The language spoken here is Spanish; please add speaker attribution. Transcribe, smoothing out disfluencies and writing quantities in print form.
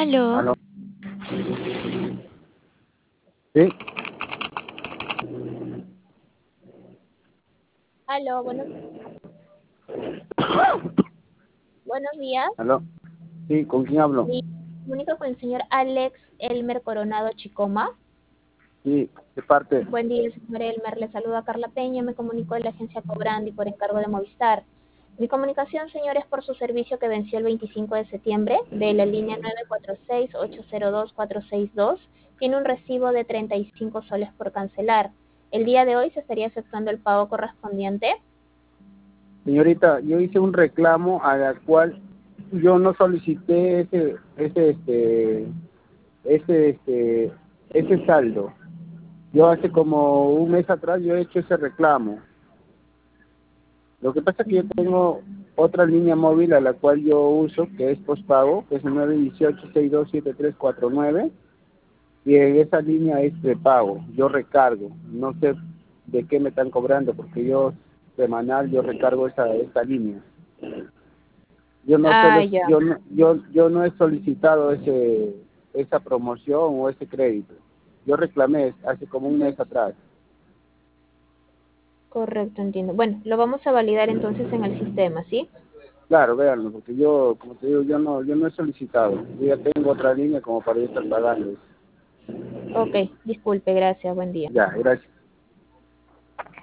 Speaker 1: Aló.
Speaker 2: Aló. Sí,
Speaker 1: Aló, buenos días.
Speaker 2: aló. Sí, ¿con quién hablo?
Speaker 1: Me comunico con el señor Alex Elmer Coronado Chicoma.
Speaker 2: Sí, de parte.
Speaker 1: Buen día, señor Elmer. Le saluda Carla Peña. Me comunico de la agencia Cobrandi por encargo de Movistar. Mi comunicación, señor, es por su servicio que venció el 25 de septiembre de la línea 946-802-462. Tiene un recibo de 35 soles por cancelar. El día de hoy se estaría efectuando el pago correspondiente.
Speaker 2: Señorita, yo hice un reclamo a la cual yo no solicité ese saldo. Yo hace como un mes atrás yo he hecho ese reclamo. Lo que pasa es que yo tengo otra línea móvil a la cual yo uso, que es postpago, que es el 918-627349, y en esa línea es de pago. Yo recargo. No sé de qué me están cobrando, porque yo semanal yo recargo esta línea. Yo no
Speaker 1: Ah,
Speaker 2: solo,
Speaker 1: ya.
Speaker 2: yo no he solicitado esa promoción o ese crédito. Yo reclamé hace como un mes atrás.
Speaker 1: Correcto, entiendo. Bueno, lo vamos a validar entonces en el sistema, ¿sí?
Speaker 2: Claro, véanlo, porque yo, como te digo, yo no he solicitado. Yo ya tengo otra línea como para yo estar pagando.
Speaker 1: Ok, disculpe, gracias, buen día.
Speaker 2: Ya, gracias.